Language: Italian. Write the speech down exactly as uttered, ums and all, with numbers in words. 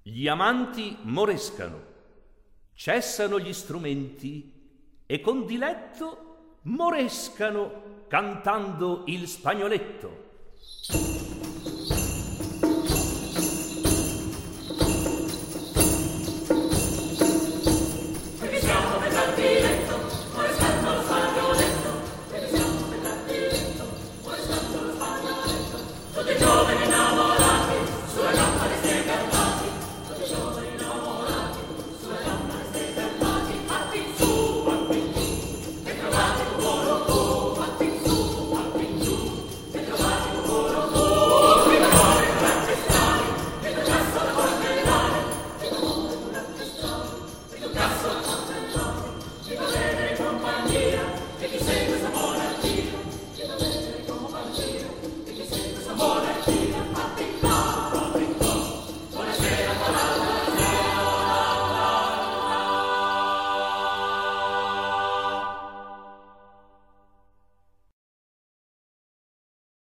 Gli amanti morescano, cessano gli strumenti e con diletto morescano cantando il spagnoletto.